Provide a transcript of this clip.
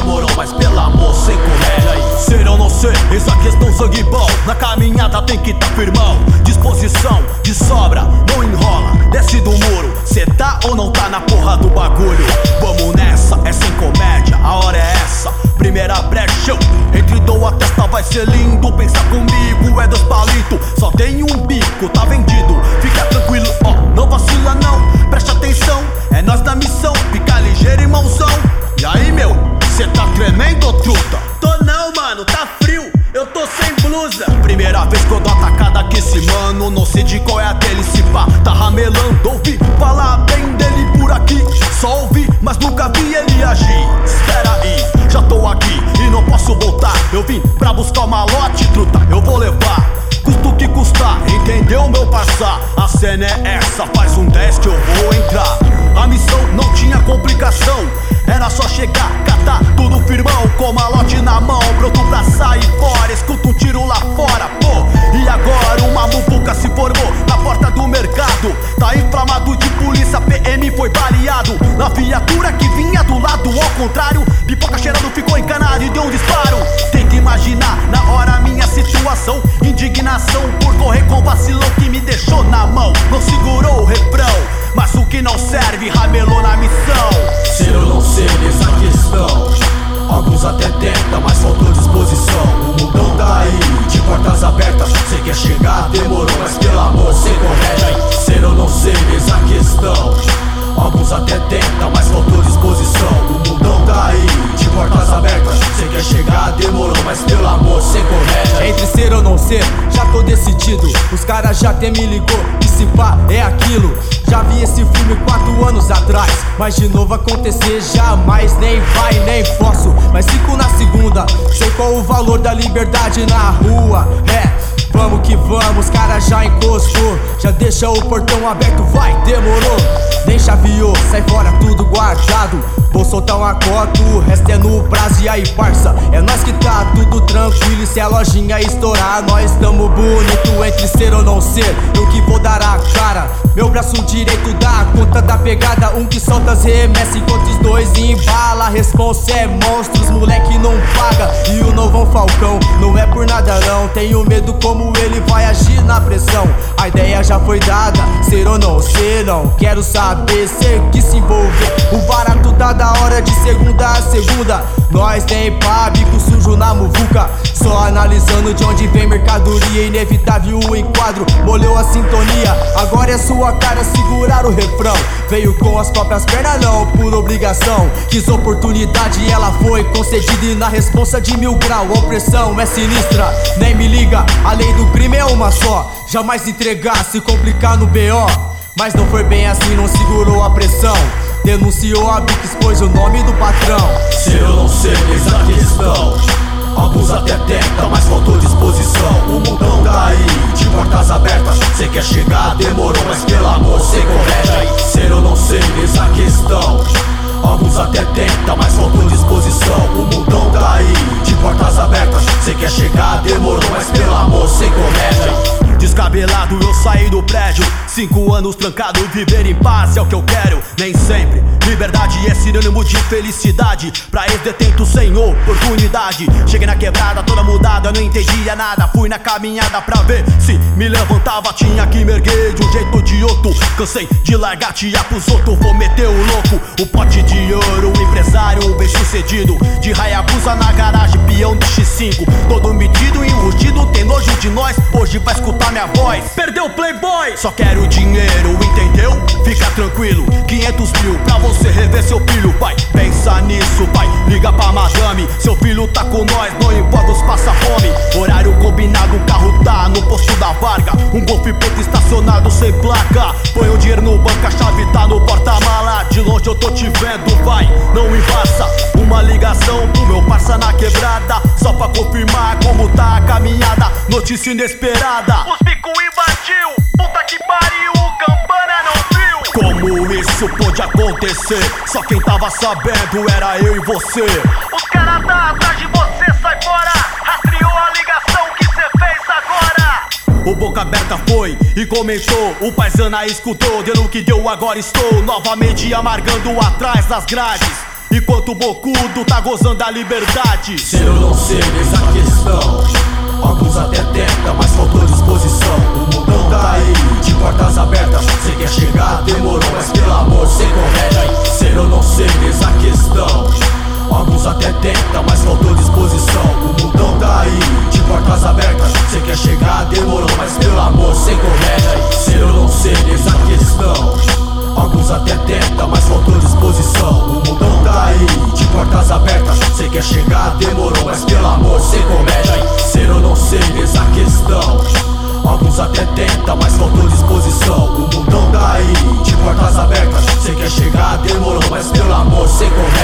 demorou, mas pelo amor, sem comédia. Ser ou não ser, eis a questão, sangue bom. Na caminhada tem que tá firmão. Disposição de sobra, não enrola, desce do muro. Cê tá ou não tá na porra do bagulho? Vamos nessa, é sem comédia, a hora é essa. Primeira brecha, entre dou a testa, vai ser lindo. Pensa comigo, é 2 palitos, só tem um bico, tá vendido. Fica tranquilo, ó, não vacila não, presta atenção. É nós na missão, fica ligeiro, irmãozão. E aí, meu, cê tá tremendo ou truta? Tô não, mano, tá frio, eu tô sem blusa. Primeira vez que eu dou atacada aqui, esse mano, não sei de qual é a dele. Se pá, tá ramelando, ouvi falar bem dele por aqui. Só ouvi, mas nunca vi ele agir. Espera aí, já tô aqui e não posso voltar. Eu vim pra buscar o malote, truta, eu vou levar. Custo que custar, entendeu, meu parça? A cena é essa, faz um 10 que eu vou entrar. A missão não tinha complicação, era só chegar, catar tudo firmão, com malote na mão, pronto pra sair fora. Escuta um tiro lá fora, pô. E agora uma muvuca se formou na porta do mercado. Tá inflamado de polícia, PM foi baleado. Na viatura que vinha do lado ao contrário, pipoca cheirando ficou encanado e deu um disparo. Tem que imaginar na hora minha situação, indignação por correr com vacilão que me deixou na mão. Não segurou o refrão, mas o que não serve ramelou na missão. Ser ou não ser, eis a questão. Alguns até tentam, mas faltou disposição. O mundão tá aí, de portas abertas. Cê quer chegar, demorou, mas pelo amor, sem comédia. Ser ou não ser, eis a questão. Alguns até tentam, mas faltou disposição. O mundão tá aí, de portas abertas. Cê quer chegar, demorou, mas pelo amor, sem comédia. Entre ser ou não ser, já tô decidido. Os caras já até me ligou, e se pá, é aquilo. Já vi esse filme 4 anos atrás, mas de novo acontecer jamais. Nem vai, nem posso, mas fico na segunda. Sei qual o valor da liberdade na rua. Vamos que vamos, os cara já encostou. Já deixa o portão aberto, vai, demorou. Nem chaveou, sai fora tudo guardado. Vou soltar uma cota, o resto é no prazo. E aí, parça, é nós que tá tudo tranquilo. E se a lojinha estourar, nós tamo bonito. Entre ser ou não ser, eu que vou dar a cara. Meu braço direito dá conta da pegada. Um que solta as remessas enquanto os dois embala. A responsa é monstros, moleque não paga. E o novão Falcão, não é por nada não. Tenho medo como ele vai agir na pressão. A ideia já foi dada, ser ou não ser, não quero saber, ser que se envolver. O barato tá da hora de segunda a segunda. Nós tem pá, bico sujo na muvuca. Só analisando de onde vem mercadoria. Inevitável o enquadro, molhou a sintonia. Agora é sua cara segurar o refrão. Veio com as próprias pernas não, por obrigação. Quis oportunidade e ela foi concedida. E na responsa de 1000 grau, a opressão é sinistra. Nem me liga, a lei do crime é uma só. Jamais entregar, se complicar no BO. Mas não foi bem assim, não segurou a pressão. Denunciou a bica, expôs o nome do patrão. Ser ou não ser, eis a questão. Alguns até tentam, mas faltou disposição. O mundão tá aí, de portas abertas. Cê quer chegar, demorou, mas pelo amor, sem comédia. Ser ou não ser, eis a questão. Alguns até tentam, mas faltou disposição. O mundão tá aí, de portas abertas. Cê quer chegar, demorou, mas pelo amor, sem comédia. Descabelado eu saí do prédio, 5 anos trancado, viver em paz é o que eu quero. Nem sempre liberdade é sinônimo de felicidade. Pra ex-detento sem oportunidade. Cheguei na quebrada toda mudada, não entendia nada. Fui na caminhada pra ver se me levantava. Tinha que me erguer de um jeito ou de outro. Cansei de largar tia pros outros, vou meter o louco. O pote de ouro, o empresário bem sucedido. De Hayabusa na garagem, peão de X5. Todo metido e enrustido, tem nojo de nós. Hoje vai escutar minha voz. Perdeu o playboy, só quero dinheiro, entendeu? Fica tranquilo, 500 mil pra você rever seu filho. Pai, pensa nisso, pai, liga pra madame. Seu filho tá com nós, não importa os passa fome. Horário combinado, o carro tá no posto da Varga. Um golfe preto estacionado sem placa. Põe o dinheiro no banco, a chave tá no porta-mala. De longe eu tô te vendo, vai, não embaça. Uma ligação pro meu parça na quebrada, só pra confirmar como tá a caminhada. Notícia inesperada, os bico invadiu, puta que pariu, o campana não viu. Como isso pôde acontecer? Só quem tava sabendo era eu e você. Os caras tá atrás de você, sai fora. Rastreou a ligação que cê fez agora. O boca aberta foi e comentou, o paisana escutou. Deu no que deu, agora estou novamente amargando atrás das grades. enquanto o bocudo tá gozando a liberdade. Ser ou não ser, eis a questão. Alguns até tentam, mas faltou disposição. O mundão tá aí, de portas abertas. Cê quer chegar, demorou, mas pelo amor, cê correge. Ser ou não ser, eis a questão. Alguns até tentam, mas faltou disposição. O mundão tá aí, de portas abertas. Cê quer chegar, demorou, mas pelo amor, cê correge. Ser ou não ser, eis a questão. Alguns até tentam, mas faltou disposição. O mundão tá aí, de portas abertas. Cê quer chegar, demorou, mas pelo amor, cê correge. Ser ou não ser, eis a questão. Alguns até tentam, mas faltou disposição. O mundão tá aí, de portas abertas. Cê quer chegar, demorou, mas pelo amor, cê correge.